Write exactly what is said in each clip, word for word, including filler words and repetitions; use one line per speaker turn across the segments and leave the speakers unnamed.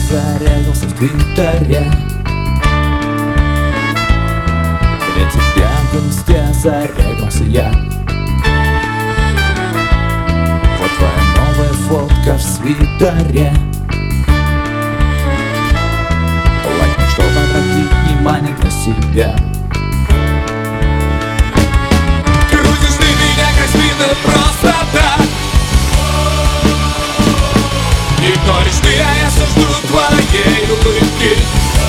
зарегался в Твиттере. Для тебя в инсте зарегался я. Вот твоя новая фотка в свитере. Лайкни, чтобы обратить внимание на себя.
Крутишь ты меня как спиннер просто так. Игноришь ты, а я все жду твоей улыбки.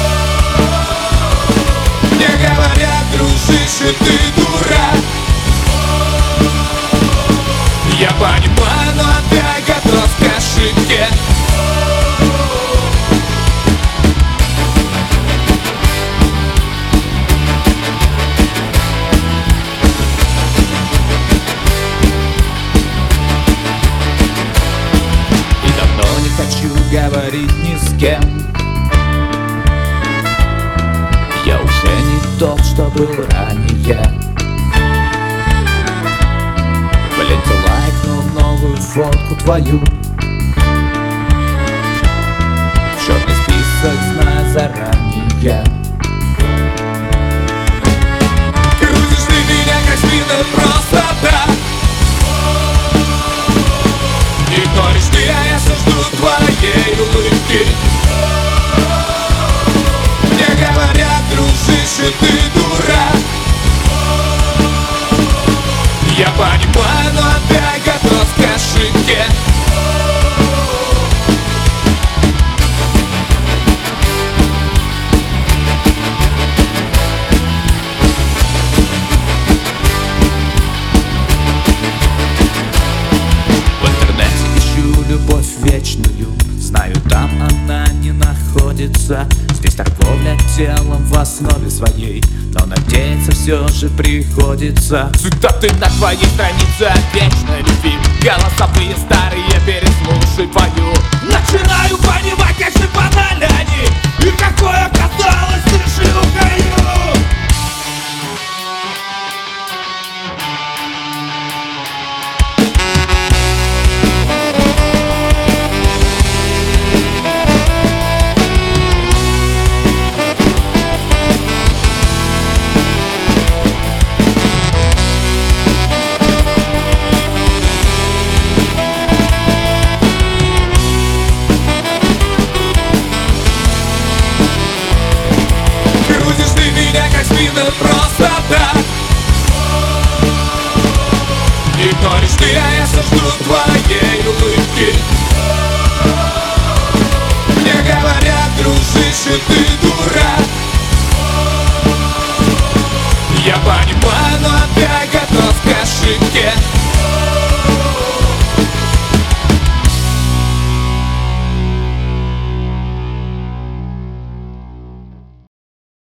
Мне говорят, дружище, ты дурак. Я понимаю, но опять готов к ошибке.
И давно не хочу говорить ни с кем. Я уже не тот, что был ранее. В ленте лайкнул новую фотку твою. Черный список, знаю заранее.
Крутишь ты меня как спиннер просто так. Игноришь ты, а я все жду твоей улыбки. Мне говорят, дружище, ты дурак. Я понимаю, но опять готов к ошибке.
В интернете ищу любовь вечную. Знаю, там она не находится. Здесь торговля телом в основе своей, но надеяться все же приходится.
Цитаты на твоей странице о вечной любви. Голосовые старые, переслушай твою. Начинаю понимать, как же банальны они. И какой оказалось ты шлюхою. Крутишь ты меня как спиннер просто так. Игноришь ты, а я все жду твоей улыбки. Мне говорят, дружище, ты дурак. Я понимаю, но